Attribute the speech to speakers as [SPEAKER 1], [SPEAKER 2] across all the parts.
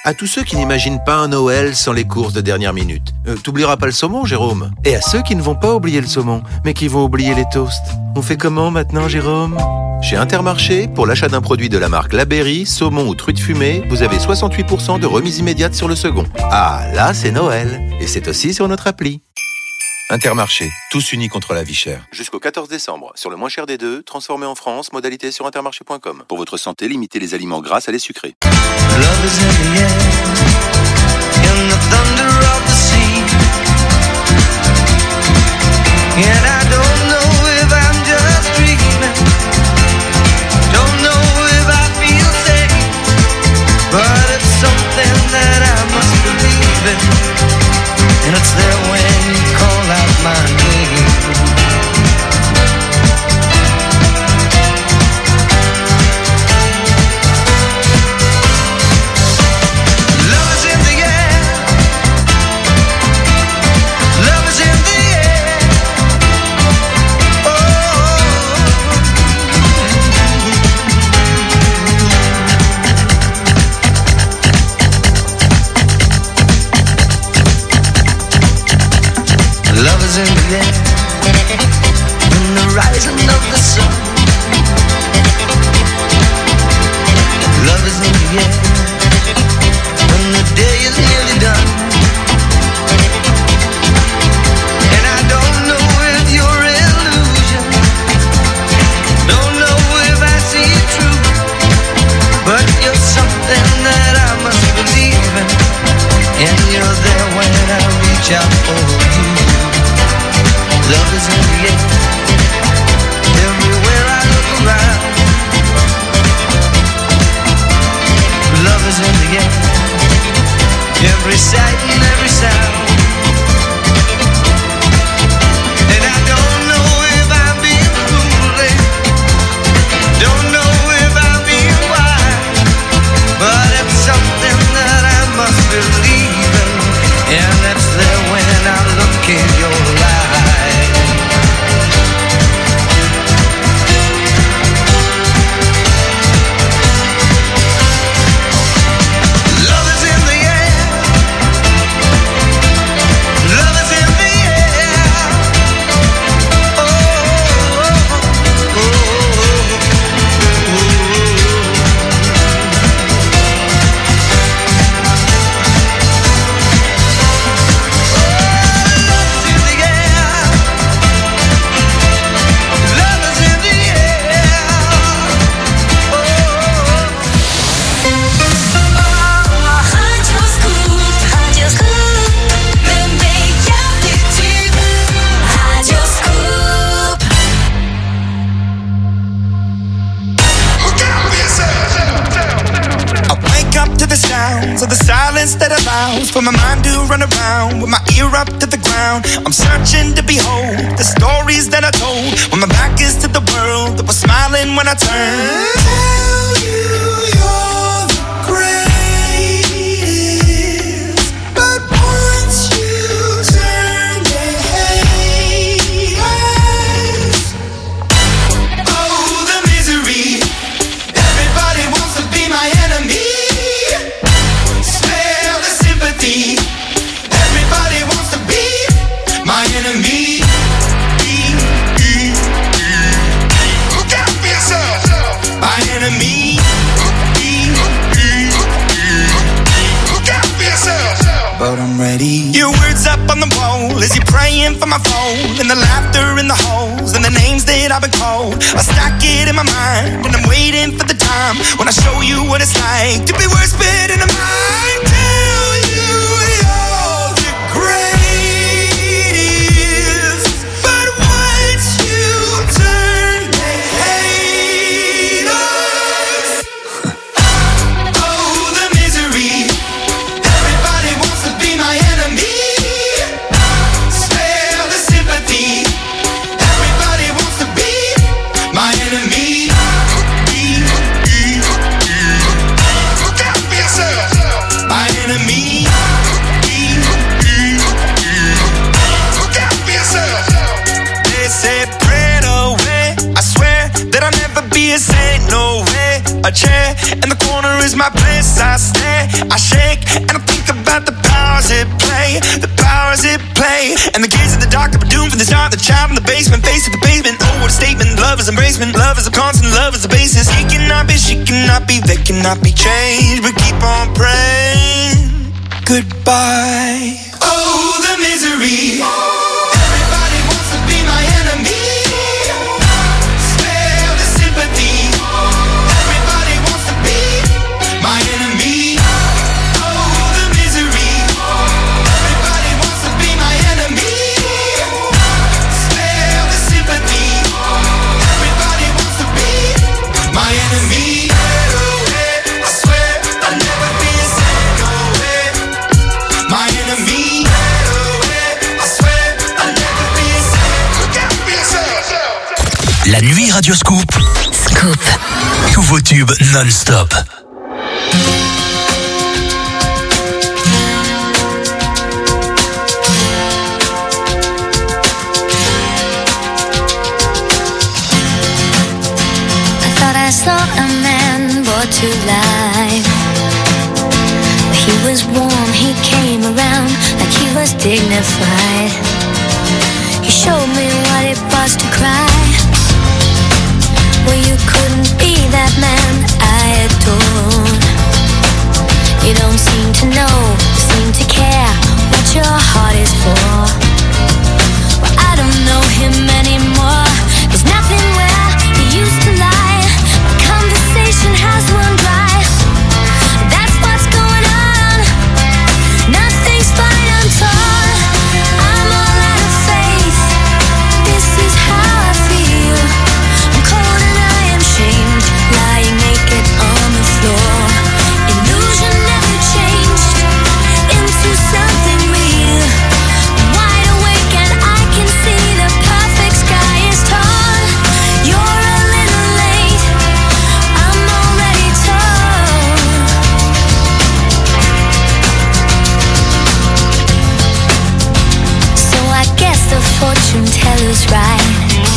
[SPEAKER 1] À tous ceux qui n'imaginent pas un Noël sans les courses de dernière minute. T'oublieras pas le saumon, Jérôme. Et à ceux qui ne vont pas oublier le saumon, mais qui vont oublier les toasts. On fait comment maintenant, Jérôme ? Chez Intermarché, pour l'achat d'un produit de la marque La Berry, saumon ou truite fumée, vous avez 68% de remise immédiate sur le second. Ah, là, c'est Noël. Et c'est aussi sur notre appli. Intermarché, tous unis contre la vie chère. Jusqu'au 14 décembre, sur le moins cher des deux, transformé en France, modalité sur intermarché.com. Pour votre santé, limitez les aliments gras à les sucrés.
[SPEAKER 2] Love is in the air, in the thunder of the sea. And I don't know if I'm just dreaming, don't know if I feel safe, but it's something that I must believe in, and it's there when you call out my name. Love is in the air, in the rising of the sun. Love is in the air, when the day is nearly done. And I don't know if you're illusion, don't know if I see it true, but you're something that I must believe in, and you're there when I reach out for you. Love is in the air, everywhere I look around. Love is in the air, every sight and every sound. And I don't know if I'm being foolish, don't know if I'm being wise, but it's something that I must believe in, and it's there when I look in your eyes.
[SPEAKER 3] So the silence that allows for my mind to run around with my ear up to the ground. I'm searching to behold the stories that I told when my back is to the world that was smiling when I turned. Tell you you're the greatest, but once you turn they hate us. Oh, the misery. Everybody wants to be my enemy. Everybody wants to be my enemy. Look out for yourself. My enemy. Look out for yourself. But I'm ready. Your words up on the wall as you're praying for my phone, and the laughter in the holes and the names that I've been called. I stack it in my mind and I'm waiting for the time when I show you what it's like to be worse fit in a mind. Tell you you're the greatest, but once you turn they hate us. Oh, the misery. Everybody wants to be my enemy. Spare the sympathy. Everybody wants to be my enemy. Look out for yourself. is my place. I stay, I shake, and I think about the powers it play, the powers it play. And the kids in the dark that were doomed from the start. The child in the basement, face to the pavement. Oh, what a statement! Love is embracement. Love is a constant. Love is the basis. He cannot be, she cannot be, they cannot be changed. But keep on praying. Goodbye. Oh, the misery. Everybody wants to be my enemy. Spare the sympathy. Everybody wants to be my enemy. Oh, the misery. Everybody wants to be my enemy. Spare the sympathy. Everybody wants to be my enemy. I swear I'll never be a single way. My enemy. I swear I'll never be a single.
[SPEAKER 4] La nuit Radio Scoop.
[SPEAKER 5] Scoop.
[SPEAKER 4] Nouveau tube non-stop.
[SPEAKER 5] I saw a man brought to life. He was warm, he came around like he was dignified. He showed me what it was to cry. Well, you couldn't be that man I adored. You don't seem to know, seem to care what your heart is for. Well, I don't know him anymore. There's nothing where he used to lie. Conversation has run dry. That's what's going on. Nothing's fine, I'm torn. I'm all out of faith. This is how I feel. I'm cold and I am shamed, lying naked on the floor. Illusion never changed into something real. I'm wide awake and I can see the perfect sky is torn. You're a little late. I'm already torn. So I guess the fortune teller's right.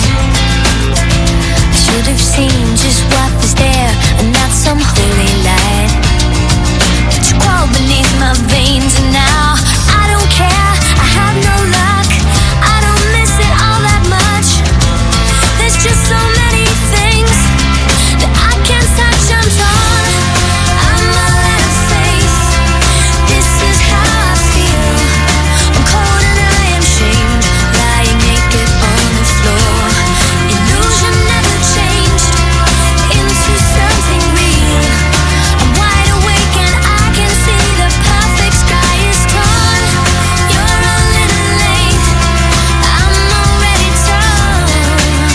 [SPEAKER 5] I should have seen just what was there and not some holy light. But you crawl beneath my veins and now I don't care. I have no luck. I don't miss it all that much. There's just so many things that I can't touch. I'm torn. I'm all out of faith. This is how I feel. I'm cold and I am shamed, lying naked on the floor. Illusion never changed into something real. I'm wide awake and I can see the perfect sky is torn. You're a little late. I'm already torn.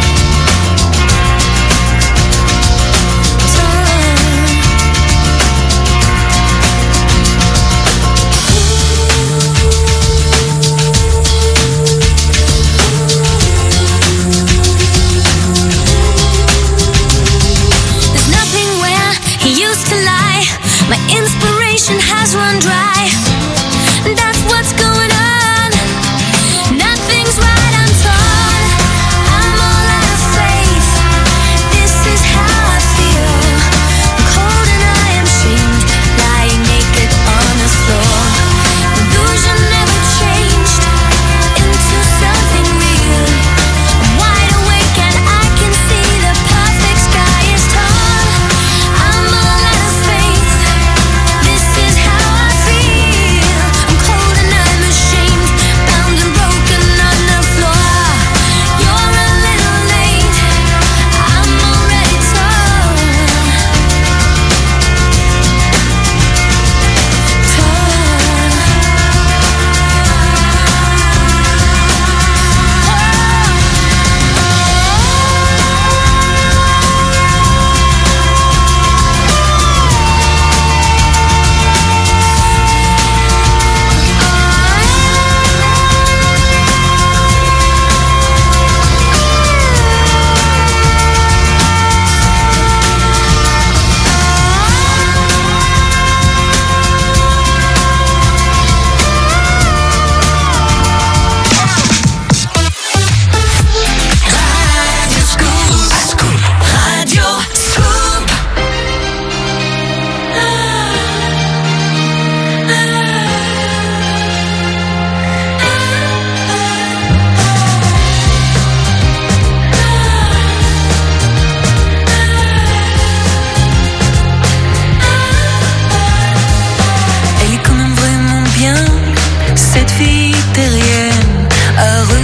[SPEAKER 5] There's nothing where he used to lie. My inspiration has run dry. That's what's going on. Nothing's right, I'm torn. I'm all out of faith. This is how I feel. I'm cold and I am shamed, lying naked on the floor. Illusion never changed into something real. I'm wide awake and I can see the perfect sky is torn. I'm all out of faith. This is how I feel. I'm cold and I'm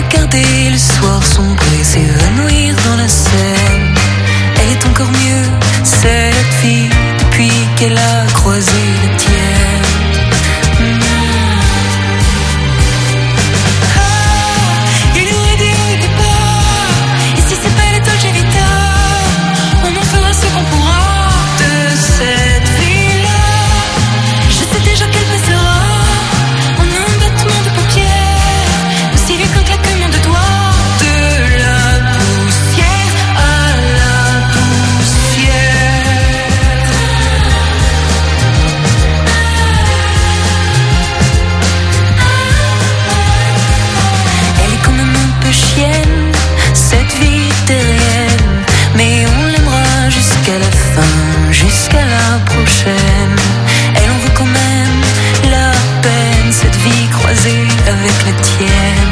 [SPEAKER 6] regarder le soir sombrer, s'évanouir dans la Seine. Elle est encore mieux, cette fille, depuis qu'elle a croisé la tienne. Il y aurait des hauts et des bas, et si c'est pas la Dolce Vita, on en fera ce qu'on pourra de cette vie-là. Je sais déjà qu'elle passera en un battement de paupières, aussi vite qu'un claquement de doigts. De la poussière à la poussière. Elle est quand même un peu chienne, cette vie terrienne, mais on l'aimera jusqu'à la fin, jusqu'à la prochaine. Elle en veut quand même la peine, cette vie croisée avec la tienne.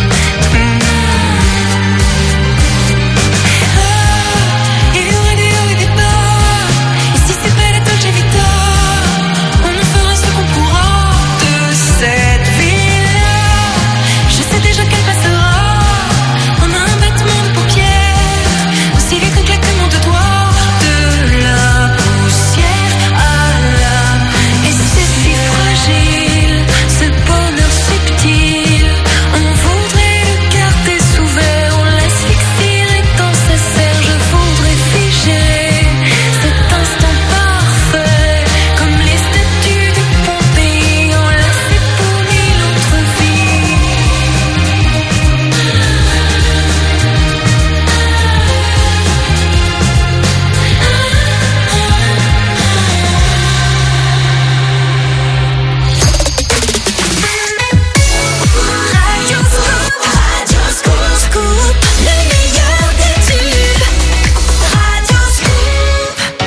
[SPEAKER 6] Il y aurait des hauts et des bas, et si c'est pas la Dolce Vita, on en fera ce qu'on pourra de cette vie-là. Je sais déjà qu'elle passera en un battement de paupières, aussi vite qu'un claquement de doigts. De la poussière à la... Et cette vie fragile, ce bonheur subtil, on voudrait le garder sous verre, on l'asphyxierait dans sa serre. Je voudrais figer cet instant parfait, comme les statues de Pompéi, enlacées pour mille autres vies. Radio Scoop, le meilleur des tubes. Radio Scoop.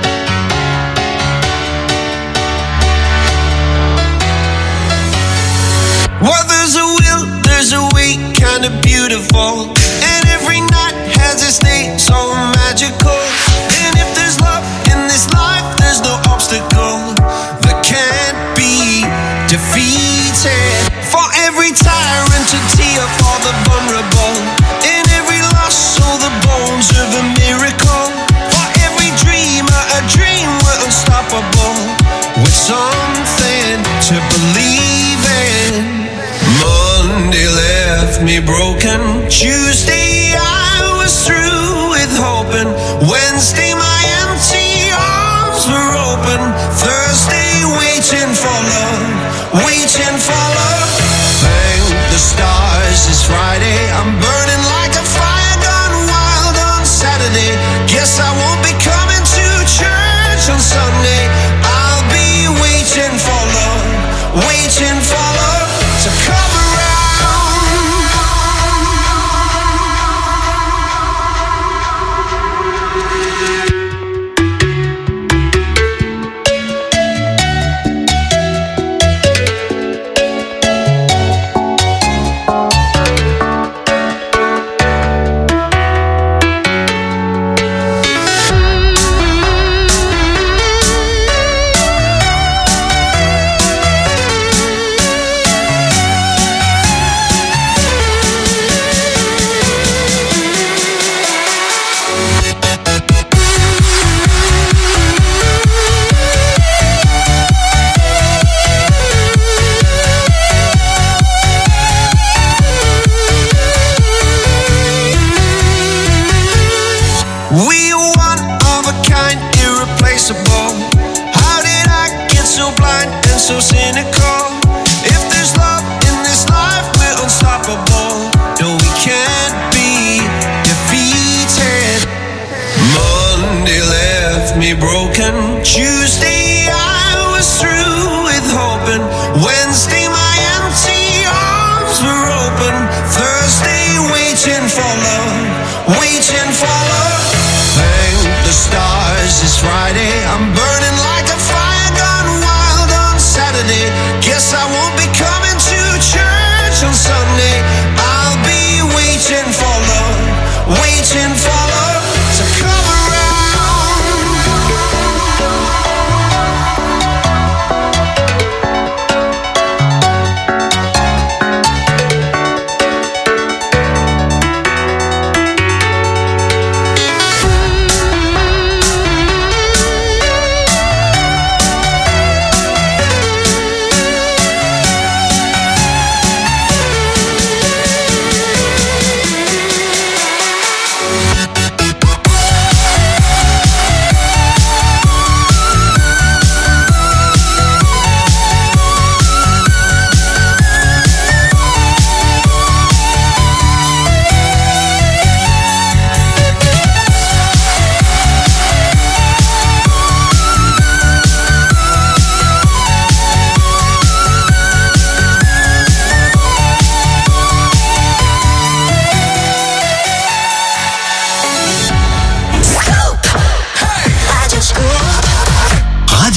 [SPEAKER 3] Well, there's a will, there's a way, kinda beautiful. And every night has its day, so magical. And if there's love in this life, there's no obstacle that can't be defeated. For every tyrant to tear for the vulnerable. In every loss, so the bones of a miracle. For every dreamer, a dream we're unstoppable. With something to believe in. Monday left me broken. Tuesday I was through with hoping. Wednesday my empty arms were open. Thursday waiting for love, waiting for love. Thank the stars it's Friday. I'm burning like a fire gone wild on Saturday. Guess I won't be coming to church on Sunday. I'll be waiting for love, waiting for love to come around. We are one of a kind, irreplaceable. How did I get so blind and so cynical? If there's love in this life, we're unstoppable. No, we can't be defeated. Monday left me broken. Tuesday I was through with hoping. Wednesday my empty arms were open. Thursday waiting for love, waiting for love. Thank the stars it's Friday. I'm burning like a fire gone wild on Saturday.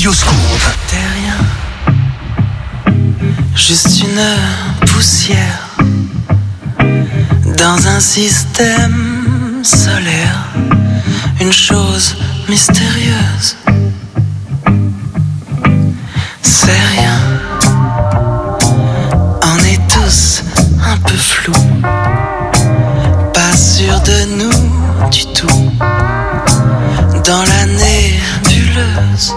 [SPEAKER 4] Radio Scoop.
[SPEAKER 2] T'es rien, juste une poussière dans un système solaire, une chose mystérieuse. C'est rien, on est tous un peu flous, pas sûrs de nous du tout, dans la nébuleuse.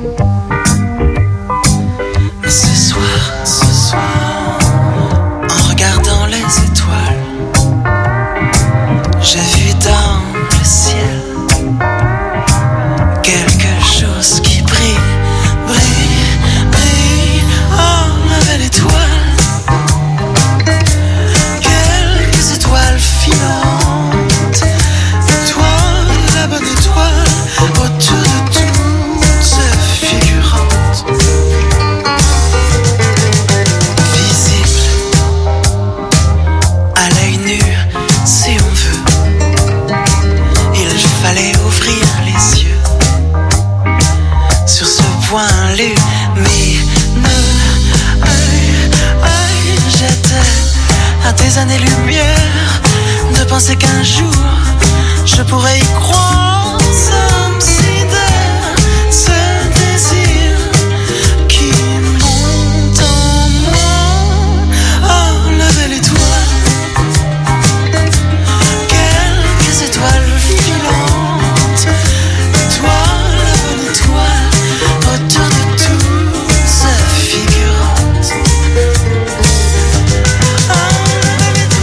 [SPEAKER 2] Mais ce soir, en regardant les étoiles, j'ai vu dans le ciel quelque chose qui brille, brille, brille. Oh, ma belle étoile, quelques étoiles filantes, étoile, la bonne étoile, autour de toutes ces figurantes, visible à l'œil nu si on veut. Il fallait ouvrir les yeux sur ce point lumineux. J'étais à des années-lumière de penser qu'un jour je pourrais y croire. Ça me sidère, ce désir qui monte en moi. Oh, la belle étoile, quelques étoiles filantes, étoile, la bonne étoile, autour de toutes ces figurantes. Oh, la belle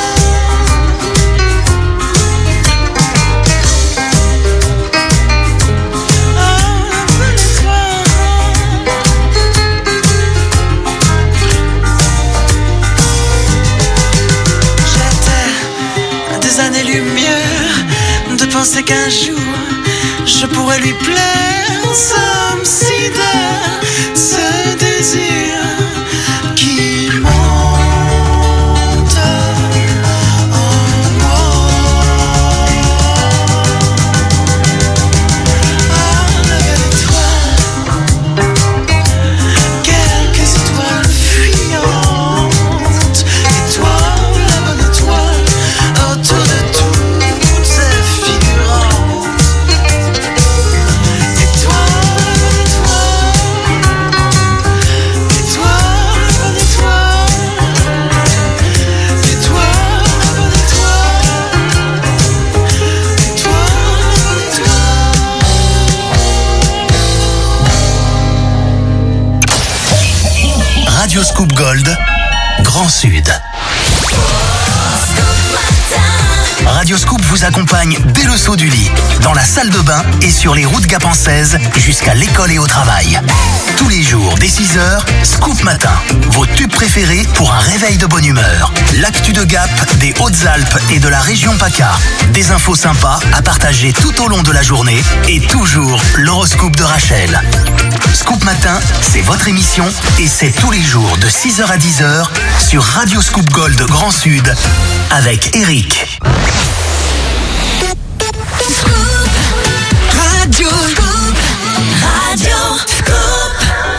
[SPEAKER 2] j'étais à des années-lumière de penser qu'un jour je pourrais lui plaire. Ça me sidère, ce désir qui monte en moi. Ah, la belle étoile, quelques étoiles fuyantes, étoile, la bonne étoile, autour de toutes ces figurantes. Étoile, la bonne étoile, étoile, la bonne étoile, étoile, la bonne étoile, étoile, la bonne étoile.
[SPEAKER 4] Radio Scoop Gold, Grand Sud. Radio Scoop vous accompagne dès le saut du lit, dans la salle de bain et sur les routes gapençaises jusqu'à l'école et au travail. Tous les jours, dès 6h, Scoop Matin. Vos tubes préférés pour un réveil de bonne humeur. L'actu de Gap, des Hautes-Alpes et de la région PACA. Des infos sympas à partager tout au long de la journée et toujours l'horoscope de Rachel. Scoop Matin, c'est votre émission et c'est tous les jours de 6h à 10h sur Radio Scoop Gold Grand Sud avec Eric.
[SPEAKER 6] Radio Scoop, Radio Scoop.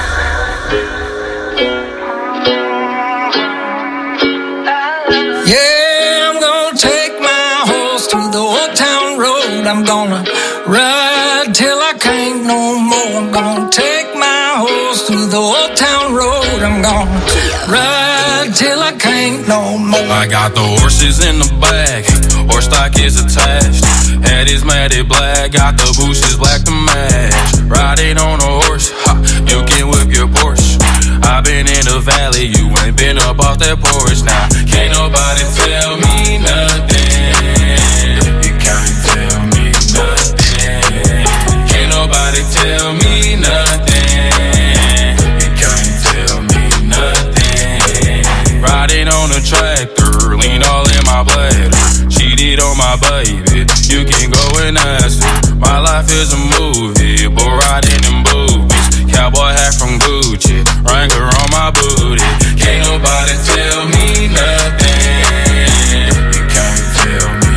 [SPEAKER 7] Yeah, I'm gonna take my horse to the old town road. I'm gonna ride till I can't no more. I'm gonna take my horse to the old town road. I'm gonna ride till I can't no more.
[SPEAKER 8] I got the horses in the back, horse stock is attached. Head is matted black, got the bushes black to match. Riding on a horse, ha, you can whip your Porsche. I've been in the valley, you ain't been up off that porch. Now, can't nobody tell me nothing. You can't tell me nothing. Can't nobody tell me nothing. You can't tell me nothing. Riding on a tractor, lean all in my bladder. Cheated on my baby, you can go and ask her. My life is a movie, but riding in boobies. Cowboy hat from Gucci, Wrangler on my booty. Can't nobody tell me nothing. You can't tell me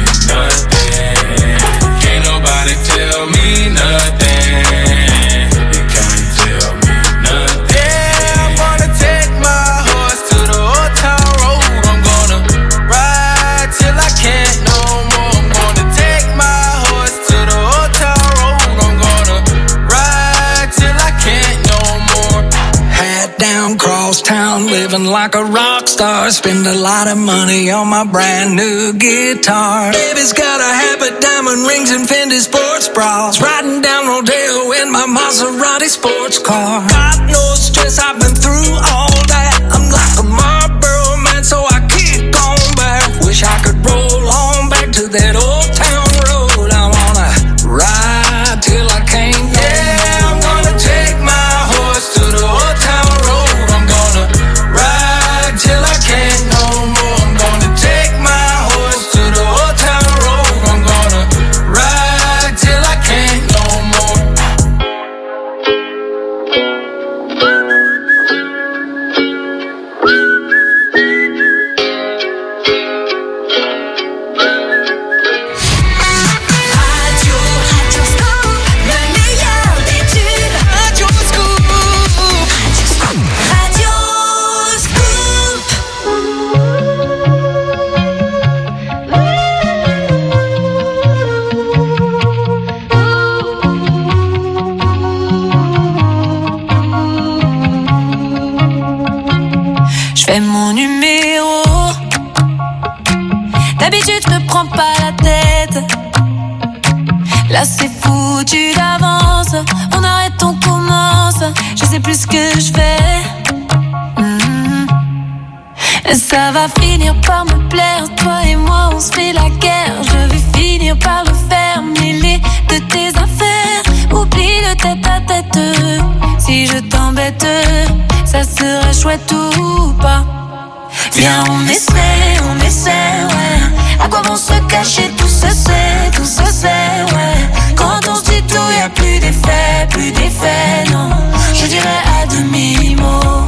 [SPEAKER 8] nothing. Can't nobody tell me nothing. You can't tell
[SPEAKER 7] living like a rock star. Spend a lot of money on my brand new guitar. Baby's got a habit, diamond rings and Fendi sports bras. Riding down Rodeo in my Maserati sports car. Got no stress, I've been through all that. I'm like a Marlboro man, so I keep going back. Wish I could roll on back to that old town road. I wanna ride till I can't. Yeah, I'm gonna take my horse to the old town road. I'm gonna ride till I can't no more. I'm gonna take my horse to the old town road. I'm gonna ride till I can't no more.
[SPEAKER 6] Fais mon numéro. D'habitude je me prends pas la tête. Là c'est foutu d'avance. On arrête, on commence. Je sais plus ce que je fais. Ça va finir par me plaire. Toi et moi on se fait la guerre. Je vais finir par le faire. Mêler de tes affaires. Oublie le tête à tête. Si je t'embête, ça serait chouette ou pas. Viens on essaie, ouais. À quoi vont se cacher, tout se sait, ouais. Quand on se dit tout, y'a plus d'effet, non. Je dirais à demi-mot.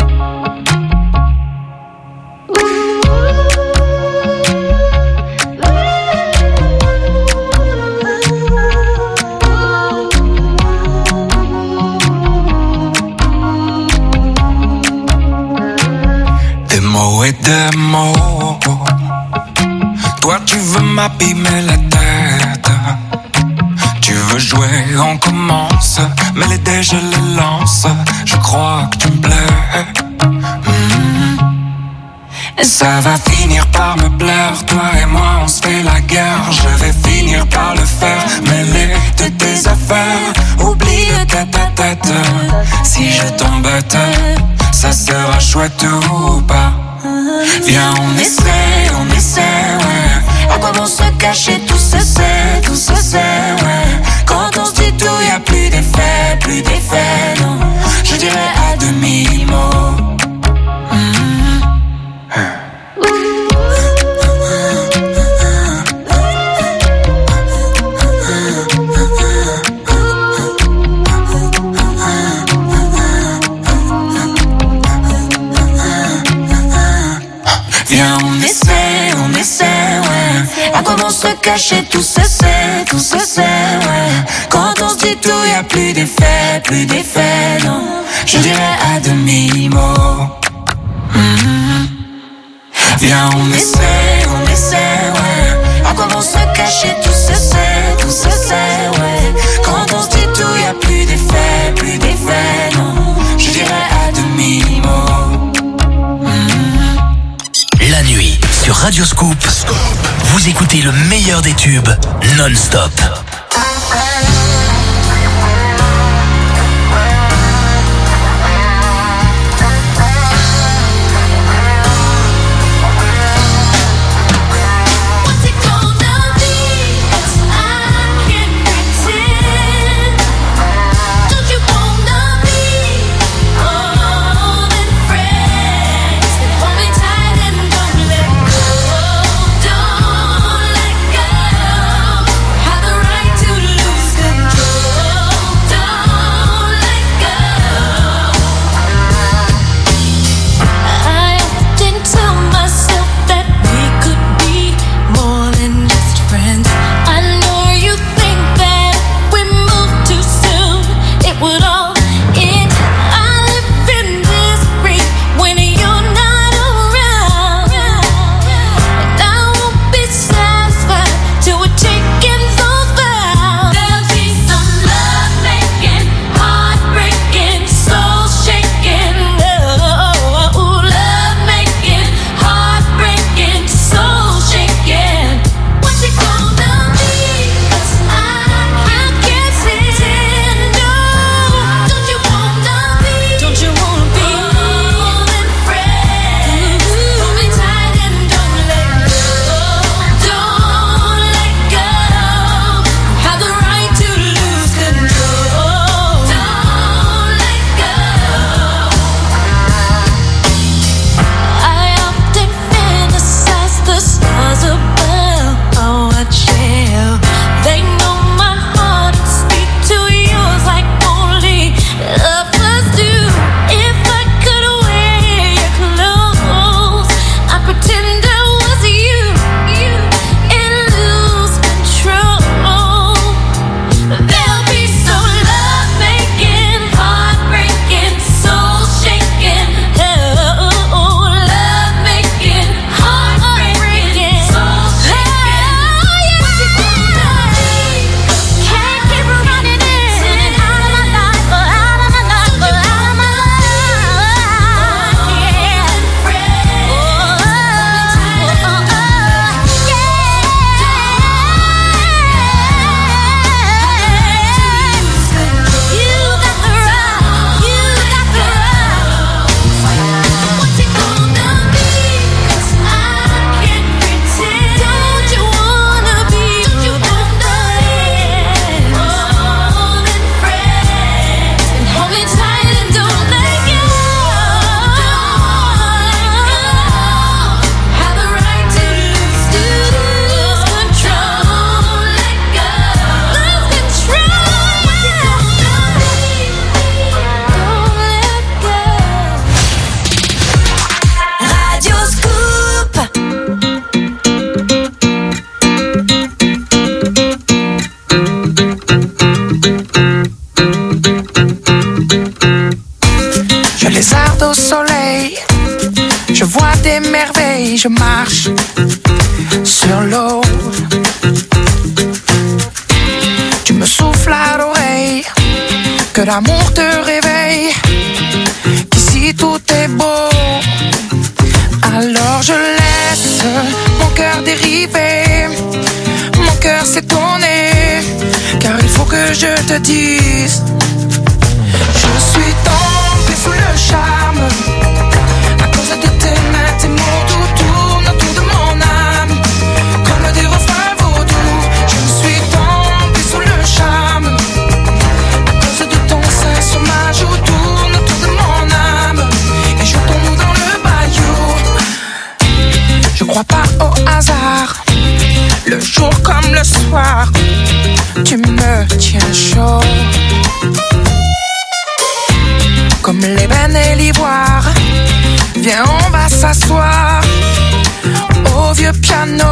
[SPEAKER 7] Des mots et des mots. Toi tu veux m'abîmer la tête. Tu veux jouer, on commence. Mais les dés je les lance. Je crois que tu me plais. Ça va finir par me plaire. Toi et moi on se fait la guerre. Je vais finir par le faire. Mêler de tes affaires. Oublie le tête à tête. Si je t'embête, ça sera chouette ou pas. Viens on essaie, ouais. À quoi vont se cacher, tout se sait, ouais. Quand on se dit tout, y'a plus d'effet, non. Je dirais à demi-mot. Viens on essaie, ouais. À quoi vont se cacher, tout se sait, ouais. Quand on se dit tout, y'a plus d'effet, non. Je dirais à demi-mot. Viens on essaie, ouais. À quoi vont se cacher, tout se sait, ouais. Quand on se dit tout, y'a plus d'effet, non. Je dirais à demi-mot.
[SPEAKER 4] La nuit, sur Radio Scoop, vous écoutez le meilleur des tubes non-stop.
[SPEAKER 6] Have the right to lose
[SPEAKER 9] regarde au soleil, je vois des merveilles, je marche sur l'eau. Tu me souffles à l'oreille, que l'amour te réveille, qu'ici tout est beau. Alors je laisse mon cœur dériver, mon cœur s'étonner, car il faut que je te dise, je suis tombé sous le charme, à cause de tes mains, tes mots, tout tourne autour de mon âme, comme des refrains vaudous. Je suis tombé sous le charme, à cause de ton sein sur ma joue, tourne autour de mon âme, et je tombe dans le bayou. Je crois pas au hasard, le jour comme le soir, tu me tiens chaud. Comme l'ébène et l'ivoire, viens on va s'asseoir au vieux piano.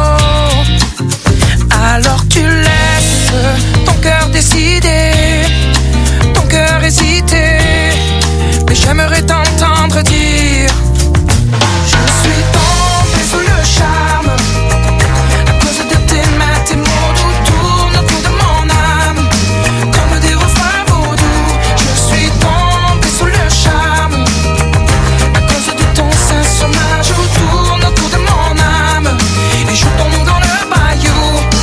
[SPEAKER 9] Alors tu laisses ton cœur décider, ton cœur hésiter, mais j'aimerais t'entendre dire, je suis tombé sous le charme, à cause de tes mains, tes mots, tout tourne autour de mon âme, comme des refrains vaudous. Je suis tombé sous le charme, à cause de ton sein sur ma joue, tourne autour de mon âme, et je tombe dans le bayou.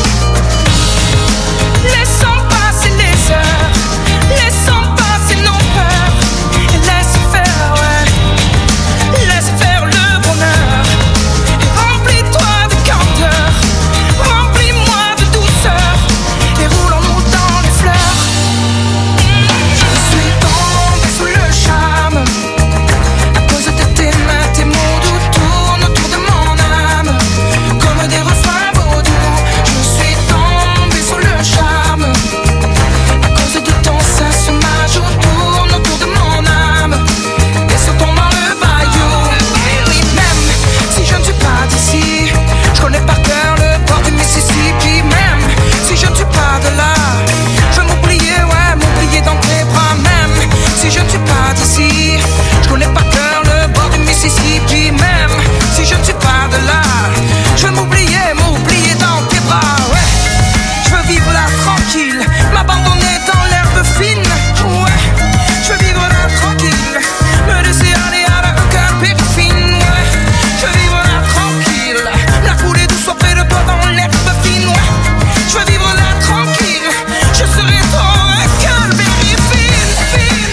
[SPEAKER 9] Laissons passer les heures, laissons passer nos peurs, et laisse faire, ouais, laisse faire le bonheur, et remplis-toi de candeur, remplis-moi de douceur, et roulons-nous dans les fleurs. Je suis tombé sous le charme, à cause de tes mains, tes mots doux tournent autour de mon âme, comme des refrains vaudous. Je suis tombé sous le charme, à cause de ton sein sur ma joue, tourne autour de mon âme, et sautons dans le bayou. Et oui, même si je ne suis pas d'ici, je connais par cœur le port du Mississippi. Même si je ne suis pas de là, je veux m'oublier, ouais, m'oublier dans tes bras. Même si je ne suis pas d'ici, je connais par cœur le bord du Mississippi. Même si je ne suis pas de là, je veux m'oublier, m'oublier dans tes bras, ouais. Je veux vivre là tranquille, m'abandonner dans l'herbe fine, ouais. Je veux vivre là tranquille, me laisser aller à la cœur périfine, ouais. Je veux vivre là tranquille, la couler douce près de toi dans l'herbe fine, ouais. Je veux vivre là tranquille, je serai ton cœur périfine, fine,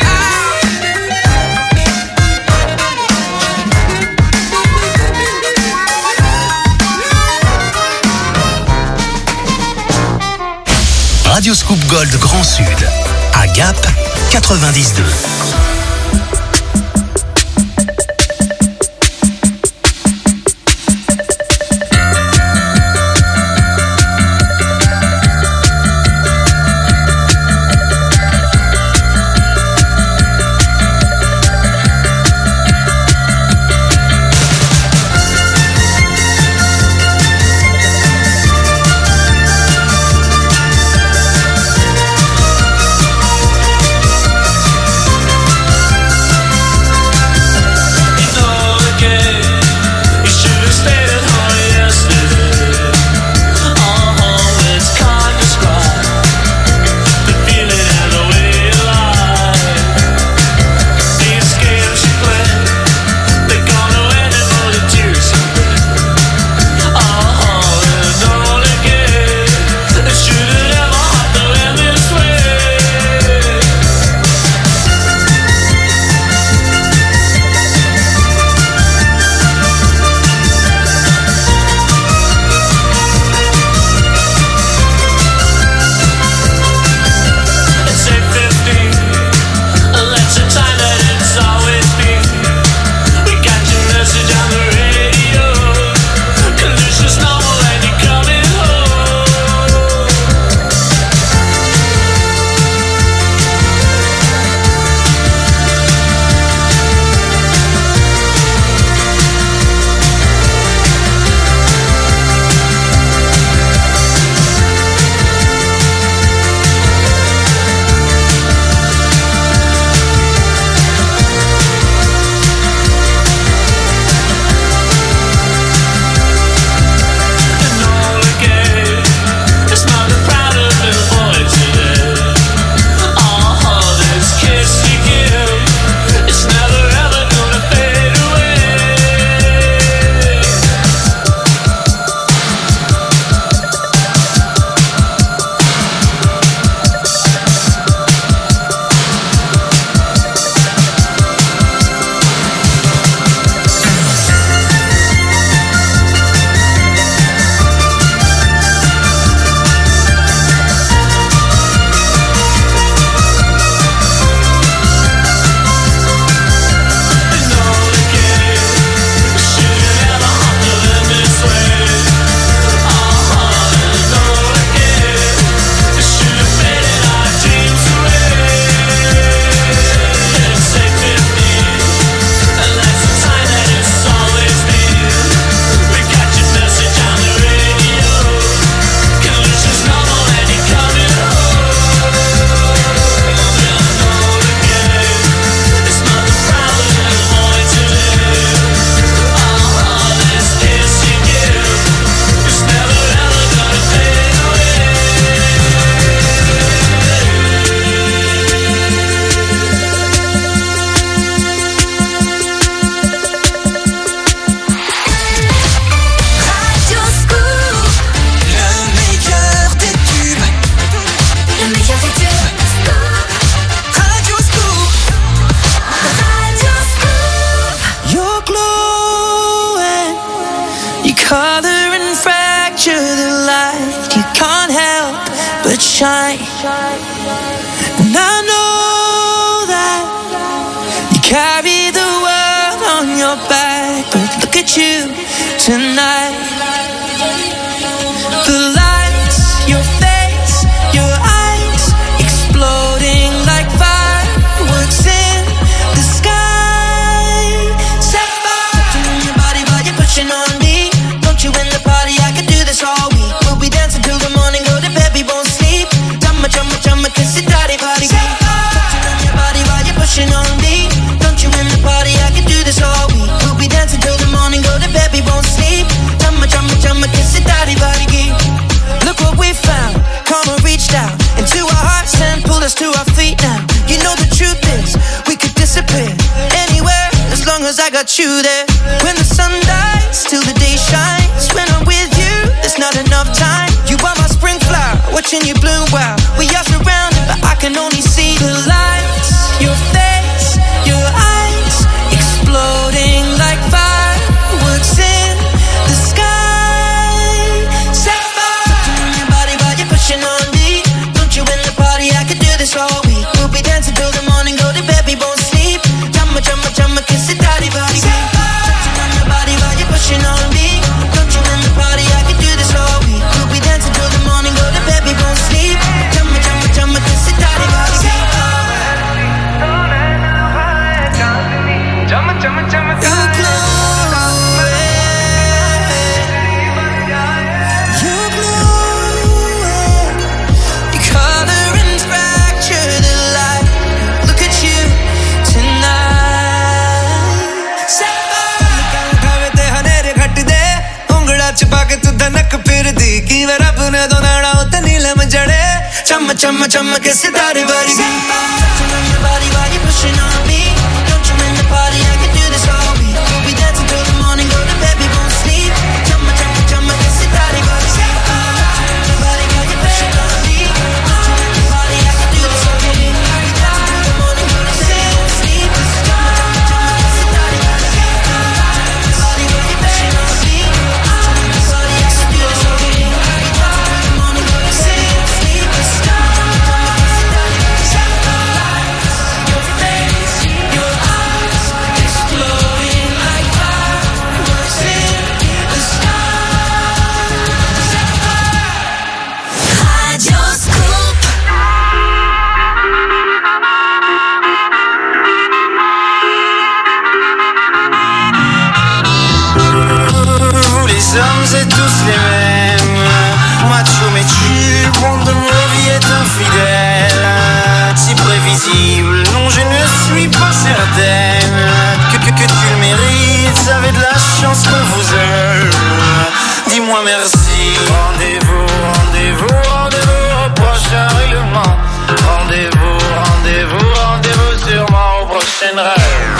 [SPEAKER 4] Radio Scoop Gold Grand Sud, à Gap 92.
[SPEAKER 2] but shine. And I know that you carry the world on your back, but look at you tonight. The lights, your face, your eyes, exploding like fireworks in the sky. Set fire to your body while you're pushing on me. Don't you in the party? I could do this all week. We'll be dancing till the morning, go to bed, we won't sleep. Chumma, chumma, chumma, kiss it, daddy, body. Touching on your body while you're pushing on me. Don't you in the party? I could do this all week. We'll be dancing till the morning, go to bed, we won't sleep. Chumma, chumma, chumma, kiss it, daddy, body. Look what we found. Karma reached out into our hearts and pulled us to our feet now. You know the truth is, we could disappear anywhere as long as I got you there. When the sun dies, till the day shines. When I'm with you, there's not enough time. You are my spring flower, watching you bloom wild. We are surrounded, but I can only see the lights. Your face, your eyes, exploding like fireworks in the sky. Set fire to your body while you're pushing on me. Don't you in the party? I could do this all week. We'll be dancing till the morning, go to bed, we won't sleep. Jumma, jumma, jumma, kiss it, daddy, body. Touching on your body while you're pushing on me. Don't you in the party? I could do this all week. We'll be dancing till the morning, go to bed, we won't sleep. Jumma, jumma, jumma, kiss it, daddy, body.
[SPEAKER 9] Jumma, jumma, jumma,
[SPEAKER 2] Chumma, chumma, chumma, kiss it, daddy, body. Touching on your body while you're pushing on me. Don't you in the party? I could do this all week. We'll be dancing till the morning, go to bed, we won't sleep. Chumma, chumma, chumma, kiss it, daddy, body. Touching on your body while you're pushing on me. Don't you in the party? I could do this all week. We'll be dancing till the morning, go to bed, we won't sleep. Chumma, chumma, chumma, kiss it, daddy, body. Touching on your body while you're pushing on me. Don't you in the party? I could do this all week. We'll be dancing till the morning, go to bed, we won't sleep.
[SPEAKER 3] Les hommes c'est tous les mêmes, macho mais tu, monde de ma vie est infidèle. Si prévisible, non je ne suis pas certaine que tu le mérites, avez de la chance qu'on vous aime. Dis-moi merci. Rendez-vous, rendez-vous, rendez-vous au prochain règlement. Rendez-vous, rendez-vous, rendez-vous sûrement au prochain rêve.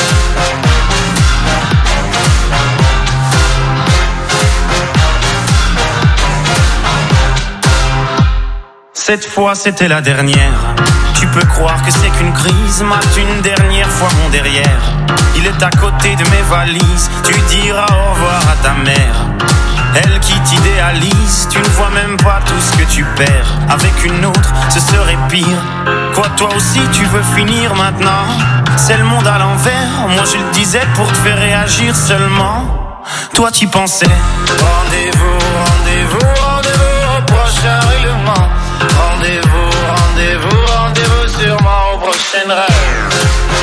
[SPEAKER 3] Cette fois c'était la dernière. Tu peux croire que c'est qu'une crise, mate une dernière fois mon derrière. Il est à côté de mes valises, tu diras au revoir à ta mère. Elle qui t'idéalise, tu ne vois même pas tout ce que tu perds. Avec une autre, ce serait pire. Quoi, toi aussi tu veux finir maintenant? C'est le monde à l'envers, moi je le disais pour te faire réagir seulement. Toi t'y pensais. Rendez-vous, rendez-vous, rendez-vous au prochain règlement. Rendez-vous, rendez-vous, rendez-vous sûrement au prochain rêve.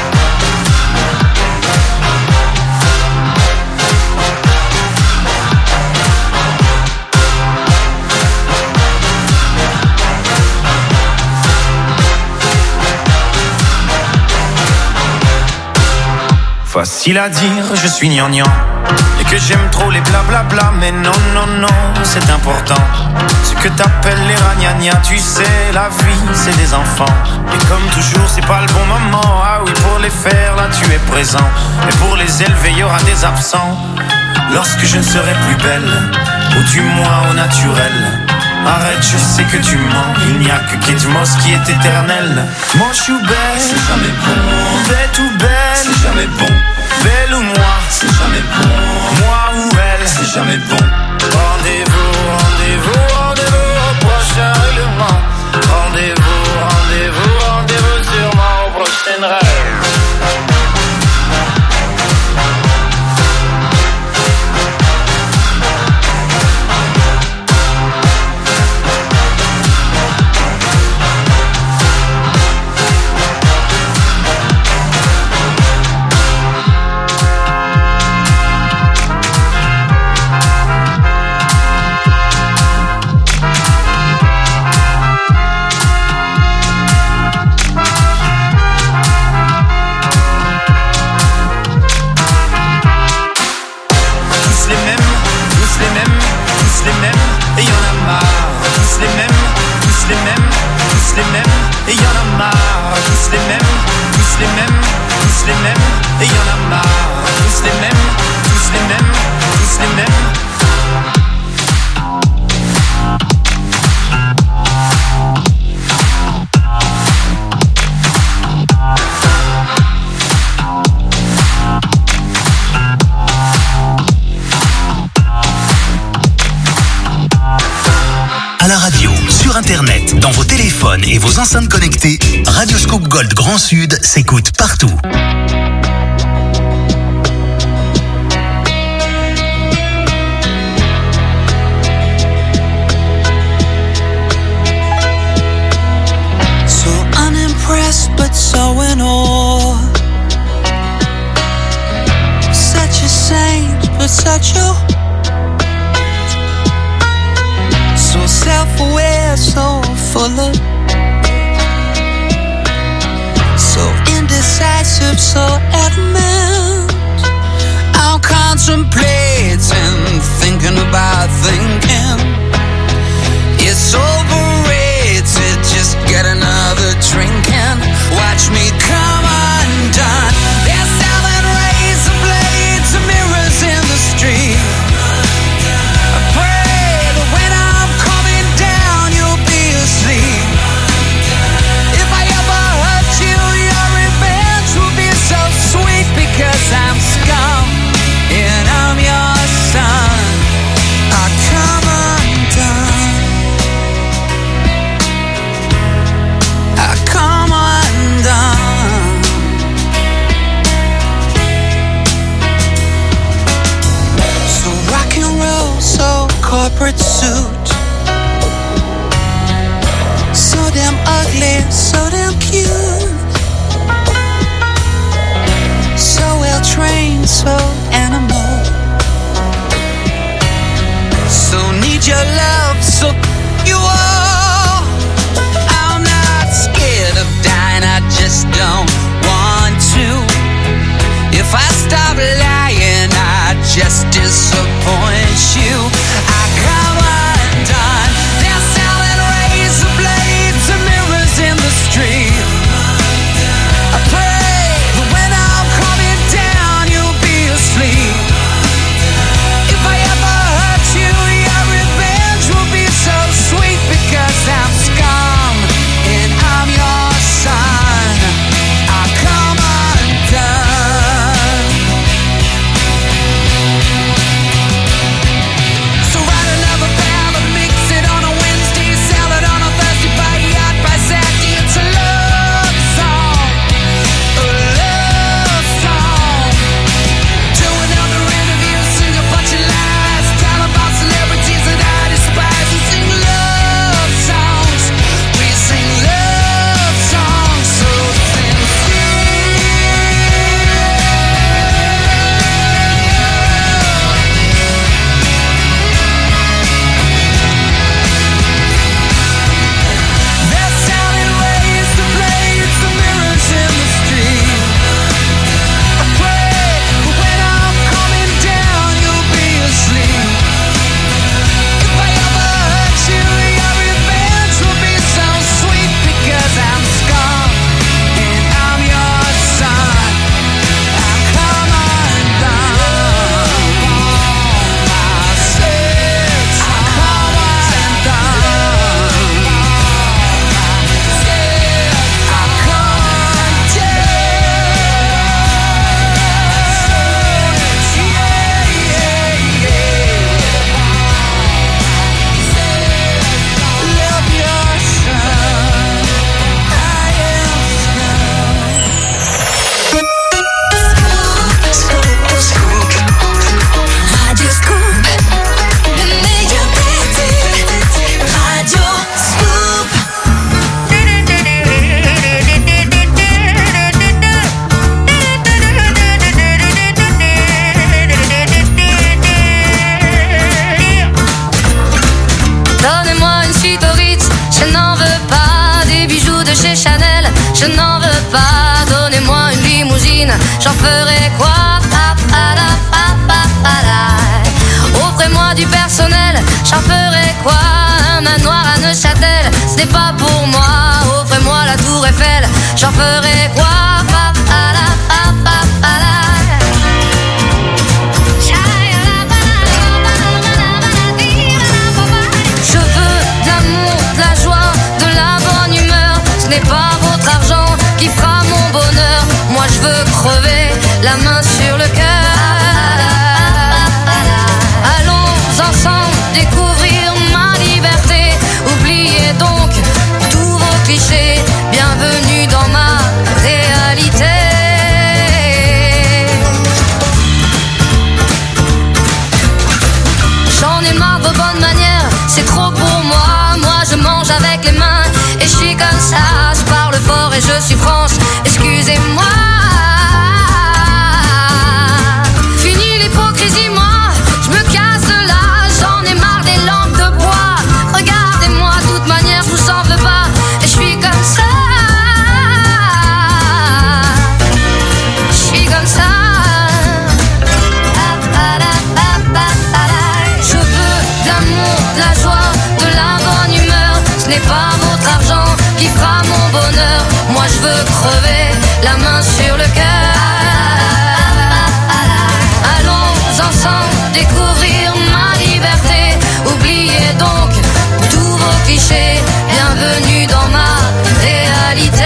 [SPEAKER 3] Facile à dire, je suis gnangnan, et que j'aime trop les blablabla, mais non, non, non, c'est important. Ce que t'appelles les ragnagnas, tu sais, la vie, c'est des enfants. Et comme toujours, c'est pas le bon moment. Ah oui, pour les faire, là, tu es présent. Et pour les élever, y aura des absents. Lorsque je ne serai plus belle, ou du moins au naturel. Arrête, je sais que tu mens. Il n'y a que Kate Moss qui est éternelle. Moi je suis belle, c'est jamais bon. Bête ou belle, c'est jamais bon. Belle ou moi, c'est jamais bon. Moi ou elle, c'est jamais bon. Rendez-vous, rendez-vous, rendez-vous au prochain règlement.
[SPEAKER 10] tous les mêmes, tous les mêmes, tous les mêmes, et y en a marre. Tous les mêmes, tous les mêmes, tous les mêmes.
[SPEAKER 4] À la radio, sur internet, dans vos téléphones et vos enceintes connectées, Radio Scoop Gold Grand Sud s'écoute partout.
[SPEAKER 11] So unimpressed but so in awe. Such a saint but such a so self-aware, so full of, so indecisive, so adamant. I'm contemplating, thinking about thinking. It's overrated, just get another drink and watch me come undone. They're selling razor blades and mirrors in the street. I pray that when I'm coming down, you'll be asleep. If I ever hurt you, your revenge will be so sweet, because I'm scum and I'm your son. I come undone. I come undone. So rock and roll, so corporate suit, so damn ugly, so damn cute, so well trained, so animal, so need your love, so you are. I'm not scared of dying, I just don't want to. If I stop lying, I just disappoint you. I come undone. They're selling razor blades and mirrors in the street. I pray that when I'm coming down, you'll be asleep. If I ever hurt you, your revenge will be so sweet, because I'm scum and I'm your son. I come undone. So write another ballad, mix it on a Wednesday, sell it on a Thursday, buy a yacht by Saturday. It's a love song, a love song. Do another interview, sing a bunch of lies, tell about celebrities that I despise. We sing love songs, we sing love songs so sincere. They're selling razor blades and mirrors in the street. I pray that when I'm coming down, you'll be asleep. If I ever hurt you, your revenge will be so sweet, because I'm scum and I'm your son. I come undone. I said I come undone. I said I come undone. Love your son. I
[SPEAKER 5] Radio Scoop, le meilleur des tubes. Radio Scoop.
[SPEAKER 12] Donnez-moi une suite au Ritz, je n'en veux pas. Des bijoux de chez Chanel, je n'en veux pas. Donnez-moi une limousine, j'en ferai quoi? Offrez-moi du personnel, j'en ferai quoi? Un manoir à Neuchâtel, ce n'est pas pour moi. Offrez-moi la tour Eiffel, j'en ferais quoi? Je veux de l'amour, de la joie, de la bonne humeur. Ce n'est pas votre argent qui fera mon bonheur. Moi je veux crever, la main sur le cœur. Allons ensemble découvrir ma liberté. Oubliez donc tous vos clichés. Bienvenue dans ma réalité. J'en ai marre de vos bonnes manières, c'est trop pour moi. Moi je mange avec les mains et je suis comme ça. Je parle fort et je suis franche, excusez-moi. Fini l'hypocrisie, moi je me casse de là. J'en ai marre des langues de bois. Regardez-moi, de toute manière je vous en veux pas. Et je suis comme ça. Je suis comme ça. Je veux de l'amour, de la joie, de la bonne humeur. Ce n'est pas votre argent qui fera mon bonheur. Moi je veux crever, la main sur le cœur. Allons ensemble découvrir ma liberté. Oubliez donc tous vos clichés. Bienvenue dans ma réalité.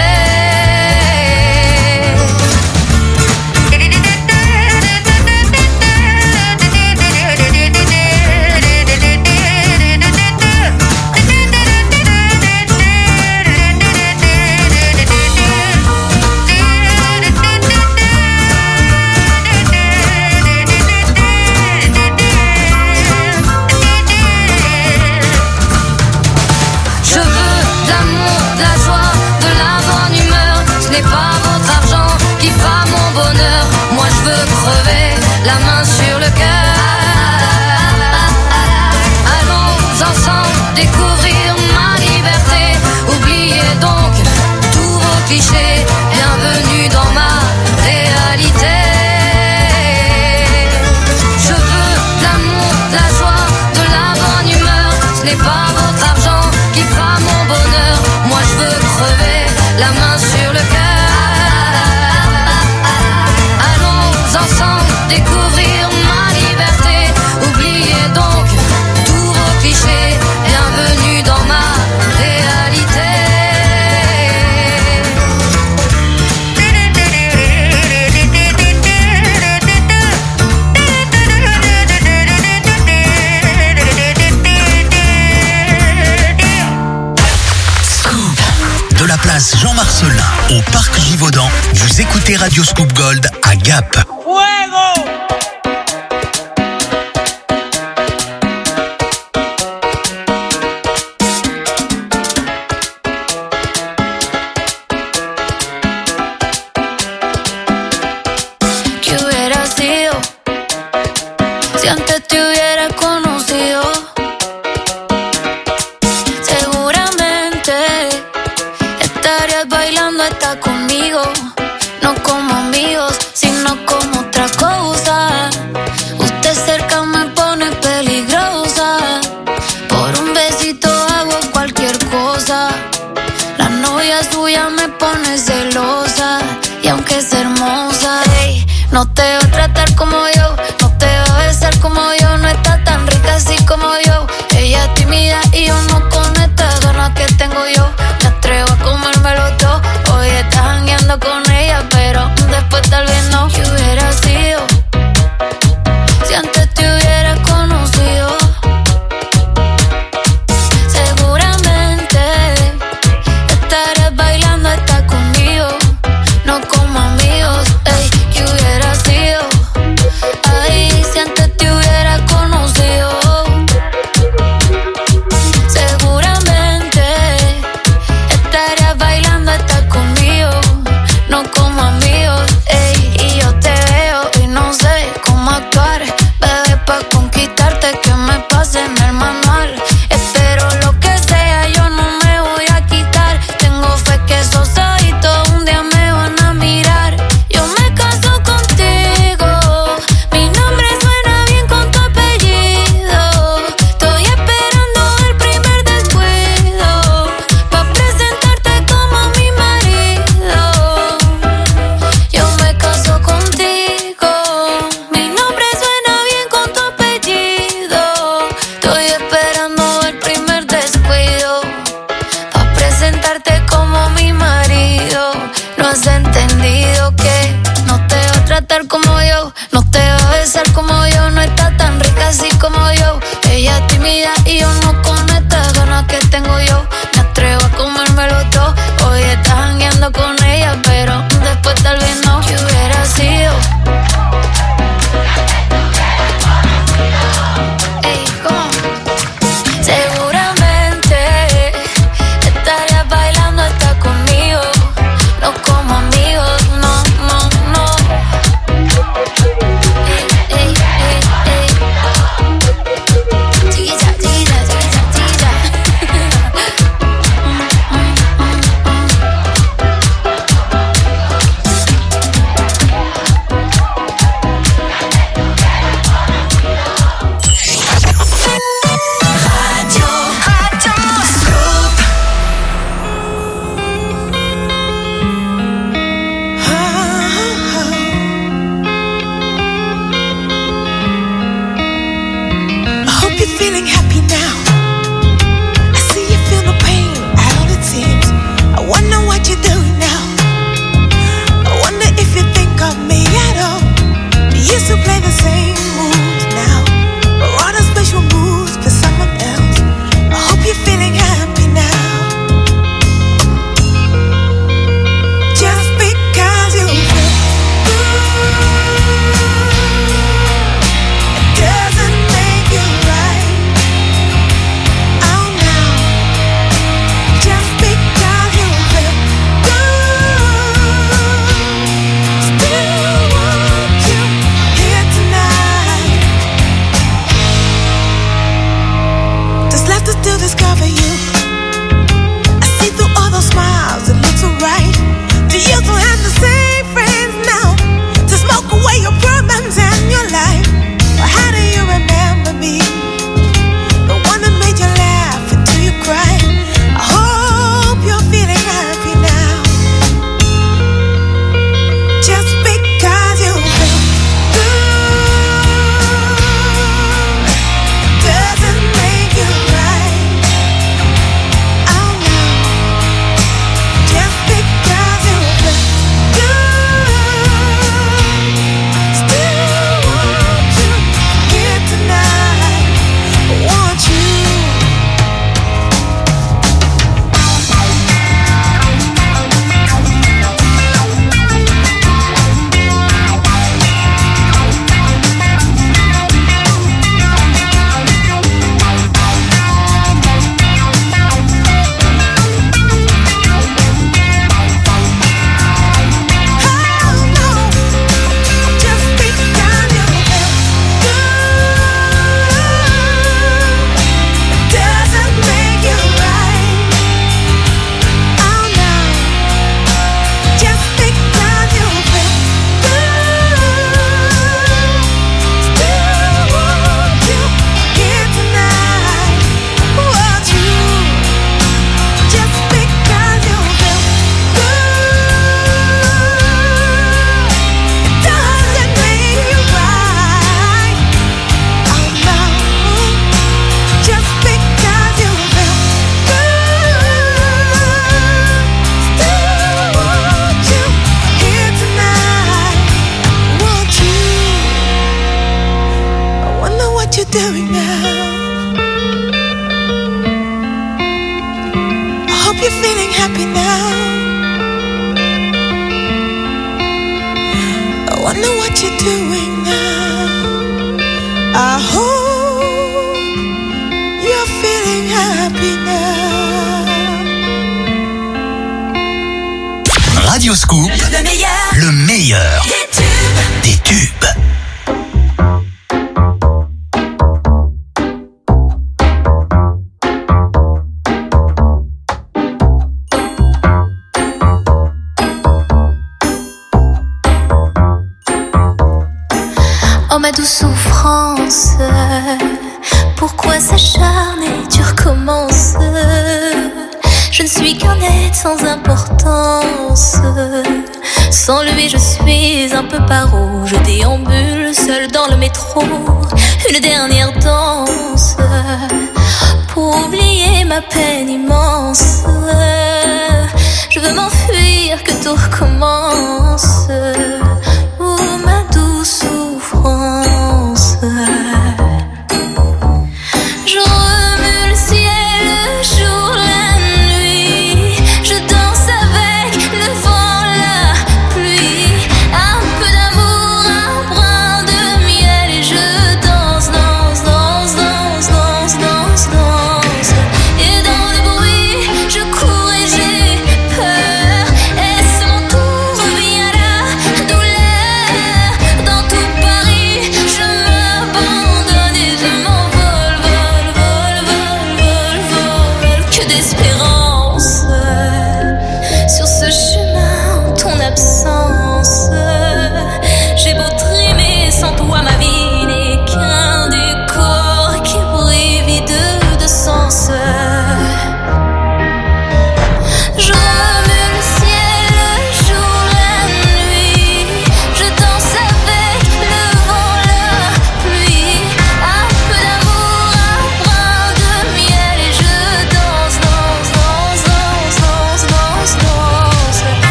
[SPEAKER 12] Moi je veux crever, la main sur le cœur. Allons ensemble découvrir ma liberté. Oubliez donc tous vos clichés. Bienvenue dans ma réalité. Je veux de l'amour, de la joie, de la bonne humeur. Ce n'est pas votre argent qui fera mon bonheur. Moi je veux crever, la main sur le cœur. Ensemble découvrir ma liberté. Oubliez donc tous vos clichés. Bienvenue dans ma réalité.
[SPEAKER 4] Scoop. De la place Jean-Marcelin au Parc Givaudan, vous écoutez Radio Scoop Gold à Gap.
[SPEAKER 13] ¡Fuego!
[SPEAKER 5] ¿Qué hubiera sido si antes te hubiera conocido? Seguramente estarías bailando hasta conmigo. No como amigos, sino como otra cosa. Usted cerca me pone peligrosa. Por un besito hago cualquier cosa. La novia suya me pone celosa. Y aunque es hermosa, hey, no te va a tratar como yo. No te va a besar como yo. No está tan rica así como yo. Ella es tímida y yo no con estas ganas que tengo yo. Me atrevo a comérmelo todo. Hoy estás jangueando con ella, pero después tal vez no. ¿Qué hubiera sido si antes te hubiera conocido? Seguramente estarías bailando hasta conmigo. No como amigos, ey. ¿Qué hubiera sido?
[SPEAKER 12] cantar como yo, no te va a besar como yo, no está tan rica así como yo. Ella es tímida y yo no con estas ganas que tengo yo. Me atrevo a comérmelo todo. Hoy estás jangueando con ella, pero después tal vez no. ¿Qué hubiera sido? Ey, ¿cómo? Seguramente estarías bailando hasta conmigo. No como amigos, no, no, no. Ey, ey, ey, ey. Chiquilla, chiquilla, chiquilla, chiquilla.
[SPEAKER 13] Feeling happy now. I see you feel no pain at all it seems. I wonder what you're doing now. I wonder if you think of me at all. We used to play the same moves now, or on a special moves for someone else. I hope you're feeling happy now. Just because you feel good doesn't make you right. To discover you, I see through all those smiles, it looks alright. Do you still have the same friends now to smoke away your problems and your life? Or how do you remember me? The one that made you laugh until you cry. I hope you're feeling happy now. Just because you feel good doesn't make you right. Doing now. I hope you're feeling happy now. I wonder what you're doing now. I hope you're feeling happy now.
[SPEAKER 4] Radio Scoop, le meilleur des tubes.
[SPEAKER 12] Oh ma douce souffrance, pourquoi s'acharner, tu recommences. Je ne suis qu'un être sans importance. Sans lui je suis un peu paro. Je déambule seul dans le métro. Une dernière danse pour oublier ma peine immense. Je veux m'enfuir, que tout recommence.